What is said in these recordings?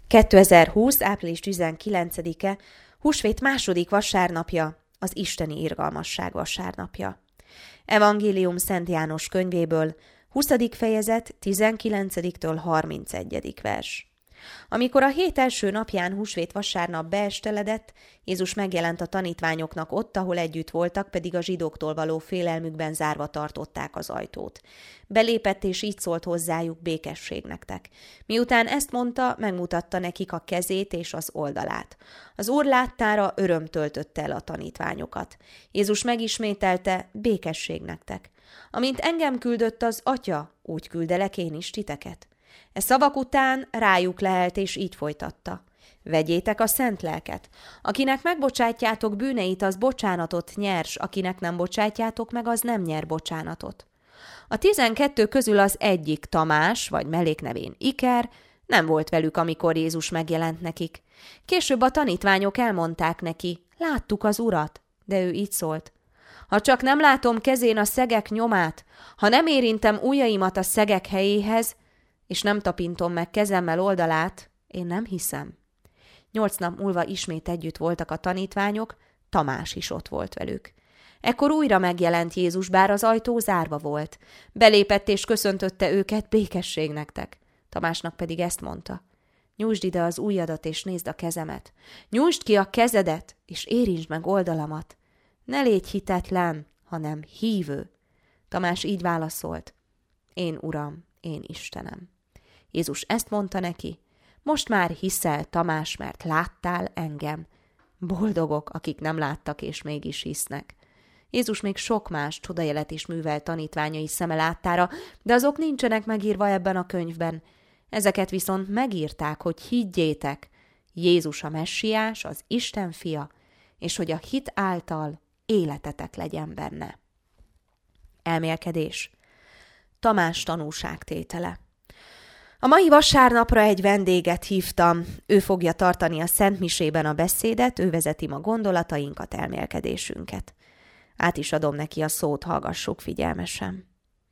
2020. április 19-e, húsvét második vasárnapja, az isteni irgalmasság vasárnapja. Evangélium Szent János könyvéből, 20. fejezet, 19-től 31. vers. Amikor a hét első napján, húsvét vasárnap beesteledett, Jézus megjelent a tanítványoknak ott, ahol együtt voltak, pedig a zsidóktól való félelmükben zárva tartották az ajtót. Belépett és így szólt hozzájuk: békesség nektek. Miután ezt mondta, megmutatta nekik a kezét és az oldalát. Az Úr láttára öröm töltötte el a tanítványokat. Jézus megismételte: békesség nektek. Amint engem küldött az Atya, úgy küldelek én is titeket. E szavak után rájuk lehelt, és így folytatta: vegyétek a szent lelket. Akinek megbocsátjátok bűneit, az bocsánatot nyers, akinek nem bocsátjátok meg, az nem nyer bocsánatot. A 12 közül az egyik, Tamás, vagy melléknevén Iker, nem volt velük, amikor Jézus megjelent nekik. Később a tanítványok elmondták neki: láttuk az Urat, de ő így szólt: ha csak nem látom kezén a szegek nyomát, ha nem érintem ujjaimat a szegek helyéhez, és nem tapintom meg kezemmel oldalát, én nem hiszem. 8 nap múlva ismét együtt voltak a tanítványok, Tamás is ott volt velük. Ekkor újra megjelent Jézus, bár az ajtó zárva volt. Belépett és köszöntötte őket: békesség nektek. Tamásnak pedig ezt mondta: nyújtsd ide az ujjadat és nézd a kezemet. Nyújtsd ki a kezedet és érintsd meg oldalamat. Ne légy hitetlen, hanem hívő. Tamás így válaszolt: én Uram, én Istenem. Jézus ezt mondta neki: most már hiszel, Tamás, mert láttál engem. Boldogok, akik nem láttak és mégis hisznek. Jézus még sok más csodajelet is művelt tanítványai szeme láttára, de azok nincsenek megírva ebben a könyvben. Ezeket viszont megírták, hogy higgyétek: Jézus a Messiás, az Isten fia, és hogy a hit által életetek legyen benne. Elmélkedés. Tamás tanúságtétele. A mai vasárnapra egy vendéget hívtam, ő fogja tartani a szentmisében a beszédet, ő vezeti ma gondolatainkat, elmélkedésünket. Át is adom neki a szót, hallgassuk figyelmesen.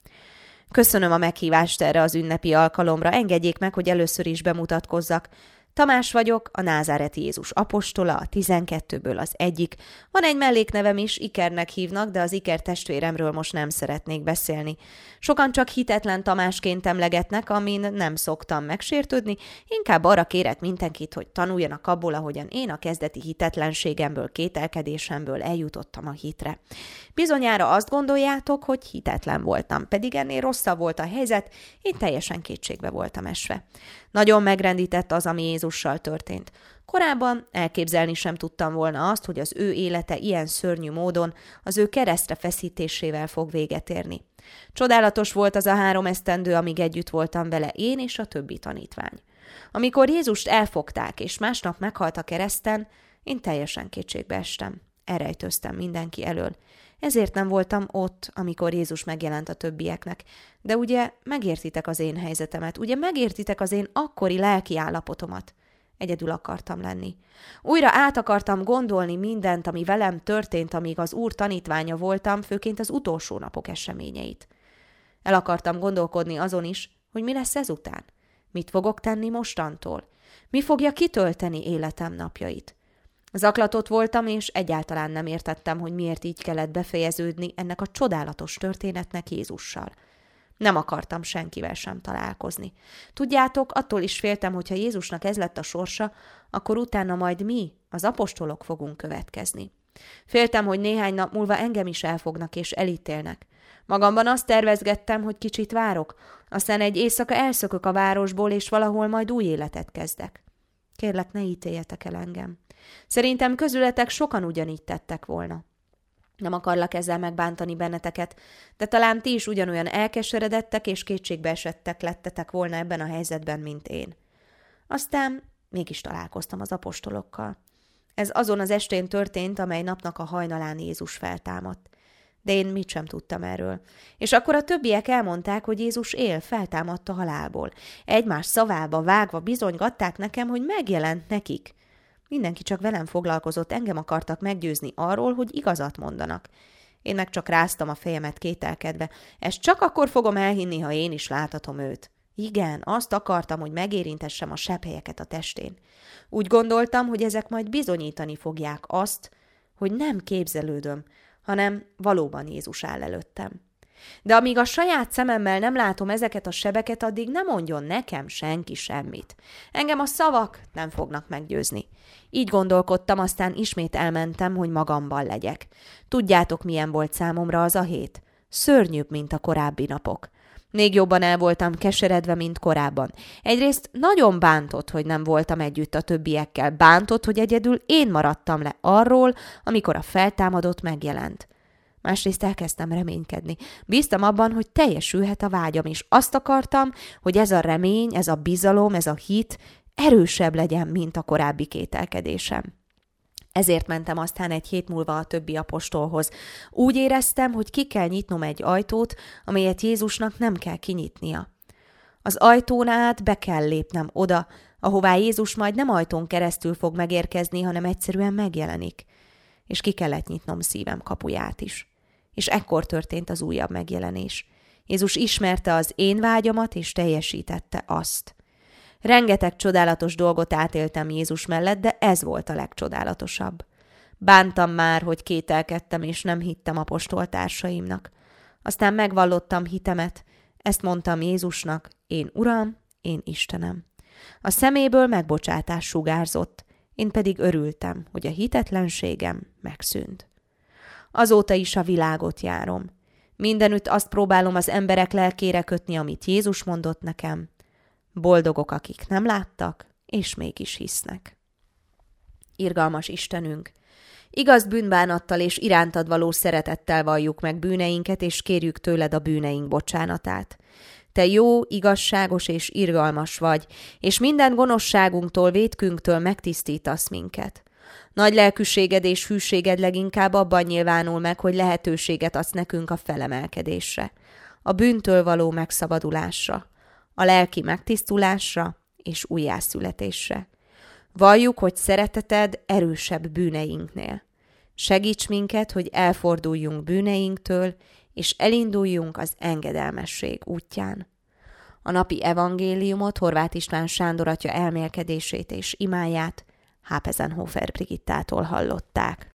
Köszönöm a meghívást erre az ünnepi alkalomra, engedjék meg, hogy először is bemutatkozzak. Tamás vagyok, a názáreti Jézus apostola, a 12-ből az egyik. Van egy melléknevem is, Ikernek hívnak, de az Iker testvéremről most nem szeretnék beszélni. Sokan csak hitetlen Tamásként emlegetnek, amin nem szoktam megsértődni, inkább arra kérek mindenkit, hogy tanuljanak abból, ahogyan én a kezdeti hitetlenségemből, kételkedésemből eljutottam a hitre. Bizonyára azt gondoljátok, hogy hitetlen voltam, pedig ennél rosszabb volt a helyzet, én teljesen kétségbe voltam esve. Nagyon megrendített az, ami Jézussal történt. Korábban elképzelni sem tudtam volna azt, hogy az ő élete ilyen szörnyű módon az ő keresztre feszítésével fog véget érni. Csodálatos volt az a 3 esztendő, amíg együtt voltam vele, én és a többi tanítvány. Amikor Jézust elfogták és másnap meghalt a kereszten, én teljesen kétségbe estem. Elrejtőztem mindenki elől. Ezért nem voltam ott, amikor Jézus megjelent a többieknek. De ugye megértitek az én helyzetemet, ugye megértitek az én akkori lelki állapotomat. Egyedül akartam lenni. Újra át akartam gondolni mindent, ami velem történt, amíg az Úr tanítványa voltam, főként az utolsó napok eseményeit. El akartam gondolkodni azon is, hogy mi lesz ezután. Mit fogok tenni mostantól? Mi fogja kitölteni életem napjait? Zaklatott voltam, és egyáltalán nem értettem, hogy miért így kellett befejeződni ennek a csodálatos történetnek Jézussal. Nem akartam senkivel sem találkozni. Tudjátok, attól is féltem, hogyha Jézusnak ez lett a sorsa, akkor utána majd mi, az apostolok fogunk következni. Féltem, hogy néhány nap múlva engem is elfognak és elítélnek. Magamban azt tervezgettem, hogy kicsit várok, aztán egy éjszaka elszökök a városból, és valahol majd új életet kezdek. Kérlek, ne ítéljetek el engem. Szerintem közületek sokan ugyanígy tettek volna. Nem akarlak ezzel megbántani benneteket, de talán ti is ugyanolyan elkeseredettek és kétségbeesettek lettetek volna ebben a helyzetben, mint én. Aztán mégis találkoztam az apostolokkal. Ez azon az estén történt, amely napnak a hajnalán Jézus feltámadt. De én mit sem tudtam erről. És akkor a többiek elmondták, hogy Jézus él, feltámadt a halálból. Egymás szavába vágva bizonygatták nekem, hogy megjelent nekik. Mindenki csak velem foglalkozott, engem akartak meggyőzni arról, hogy igazat mondanak. Én meg csak ráztam a fejemet kételkedve. Ezt csak akkor fogom elhinni, ha én is láthatom őt. Igen, azt akartam, hogy megérintessem a sebhelyeket a testén. Úgy gondoltam, hogy ezek majd bizonyítani fogják azt, hogy nem képzelődöm, hanem valóban Jézus áll előttem. De amíg a saját szememmel nem látom ezeket a sebeket, addig nem mondjon nekem senki semmit. Engem a szavak nem fognak meggyőzni. Így gondolkodtam, aztán ismét elmentem, hogy magamban legyek. Tudjátok, milyen volt számomra az a hét? Szörnyűbb, mint a korábbi napok. Még jobban el voltam keseredve, mint korábban. Egyrészt nagyon bántott, hogy nem voltam együtt a többiekkel. Bántott, hogy egyedül én maradtam le arról, amikor a feltámadott megjelent. Másrészt elkezdtem reménykedni. Bíztam abban, hogy teljesülhet a vágyam, és azt akartam, hogy ez a remény, ez a bizalom, ez a hit erősebb legyen, mint a korábbi kételkedésem. Ezért mentem aztán egy hét múlva a többi apostolhoz. Úgy éreztem, hogy ki kell nyitnom egy ajtót, amelyet Jézusnak nem kell kinyitnia. Az ajtón át be kell lépnem oda, ahová Jézus majd nem ajtón keresztül fog megérkezni, hanem egyszerűen megjelenik. És ki kellett nyitnom szívem kapuját is. És ekkor történt az újabb megjelenés. Jézus ismerte az én vágyamat, és teljesítette azt. Rengeteg csodálatos dolgot átéltem Jézus mellett, de ez volt a legcsodálatosabb. Bántam már, hogy kételkedtem, és nem hittem apostoltársaimnak. Aztán megvallottam hitemet, ezt mondtam Jézusnak, én Uram, én Istenem. A szeméből megbocsátás sugárzott, én pedig örültem, hogy a hitetlenségem megszűnt. Azóta is a világot járom. Mindenütt azt próbálom az emberek lelkére kötni, amit Jézus mondott nekem. Boldogok, akik nem láttak, és mégis hisznek. Irgalmas Istenünk! Igaz bűnbánattal és irántad való szeretettel valljuk meg bűneinket, és kérjük tőled a bűneink bocsánatát. Te jó, igazságos és irgalmas vagy, és minden gonoszságunktól, vétkünktől megtisztítasz minket. Nagy lelkűséged és hűséged leginkább abban nyilvánul meg, hogy lehetőséget adsz nekünk a felemelkedésre, a bűntől való megszabadulásra, a lelki megtisztulásra és újjászületésre. Valljuk, hogy szereteted erősebb bűneinknél. Segíts minket, hogy elforduljunk bűneinktől, és elinduljunk az engedelmesség útján. A napi evangéliumot, Horváth István Sándor atya elmélkedését és imáját Hápezenhofer Brigittától hallották.